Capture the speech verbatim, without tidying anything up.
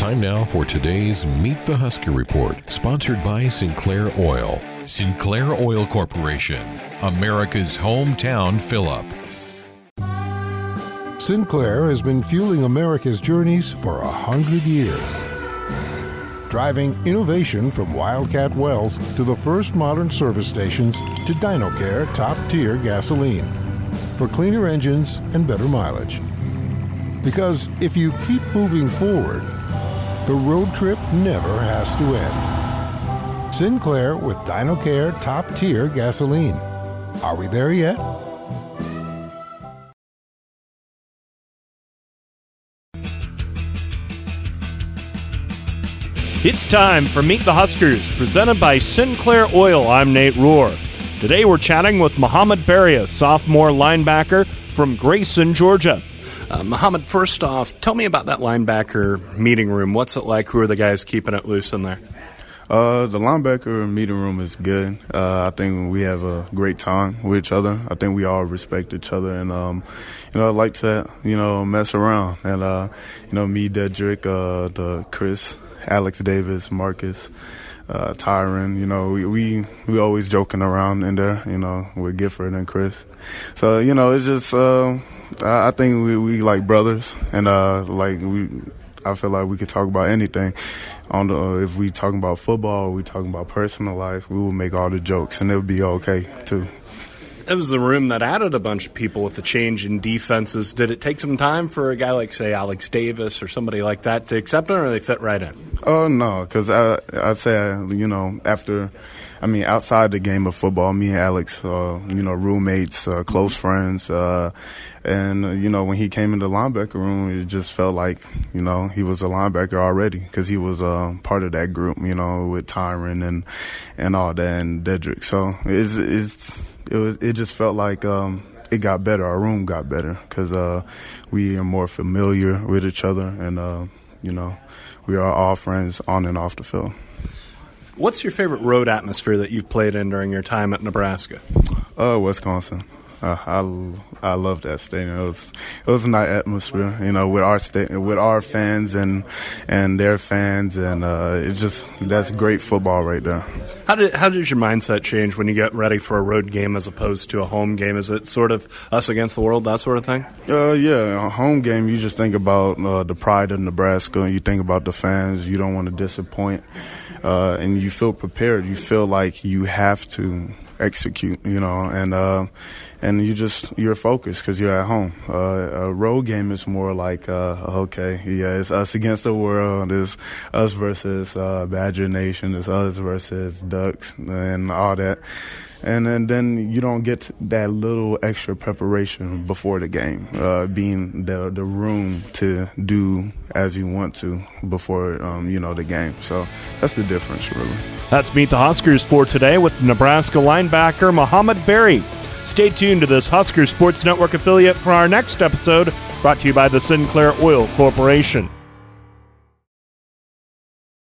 Time now for today's Meet the Husker Report, sponsored by Sinclair Oil. Sinclair Oil Corporation, America's hometown fill-up. Sinclair has been fueling America's journeys for a hundred years. Driving innovation from Wildcat Wells to the first modern service stations to DinoCare top-tier gasoline for cleaner engines and better mileage. Because if you keep moving forward, the road trip never has to end. Sinclair with DinoCare top-tier gasoline. Are we there yet? It's time for Meet the Huskers, presented by Sinclair Oil. I'm Nate Rohr. Today we're chatting with Mohamed Berry, a sophomore linebacker from Grayson, Georgia. Uh, Mohamed, first off, tell me about that linebacker meeting room. What's it like? Who are the guys keeping it loose in there? Uh, the linebacker meeting room is good. Uh, I think we have a great time with each other. I think we all respect each other, and um, you know, I like to you know mess around. And uh, you know, me, Dedrick, uh, the Chris, Alex Davis, Marcus, uh, Tyron. You know, we, we we always joking around in there. You know, with Gifford and Chris. So you know, it's just uh, I, I think we we like brothers, and uh, like we. I feel like we could talk about anything. On the, uh, if we talking about football, or we talking about personal life, we will make all the jokes, and it would be okay too. It was the room that added a bunch of people with the change in defenses. Did it take some time for a guy like, say, Alex Davis or somebody like that to accept it, or they fit right in? Oh, uh, no, because I, I'd say, you know, after, I mean, outside the game of football, me and Alex, uh, you know, roommates, uh, close friends, uh, and, uh, you know, when he came in the linebacker room, it just felt like, you know, he was a linebacker already because he was uh, part of that group, you know, with Tyron and, and all that, and Dedrick. So it's, it's, It was. It just felt like um, it got better. Our room got better because uh, we are more familiar with each other, and uh, you know, we are all friends on and off the field. What's your favorite road atmosphere that you've played in during your time at Nebraska? Uh, Wisconsin. Uh, I, I love that stadium. It was it was a nice atmosphere, you know, with our sta- with our fans and and their fans, and uh, it's just that's great football right there. How did how did your mindset change when you get ready for a road game as opposed to a home game? Is it sort of us against the world, that sort of thing? Uh, yeah, a home game you just think about uh, the pride of Nebraska. You think about the fans. You don't want to disappoint, uh, and you feel prepared. You feel like you have to execute, you know, and uh, and you just you're focused because you're at home. Uh, a road game is more like uh, okay, yeah, it's us against the world. It's us versus uh, Badger Nation. It's us versus Ducks and all that. And then, then you don't get that little extra preparation before the game, uh, being the the room to do as you want to before um, you know the game. So that's the difference, really. That's Meet the Huskers for today with Nebraska linebacker Mohamed Berry. Stay tuned to this Husker Sports Network affiliate for our next episode, brought to you by the Sinclair Oil Corporation.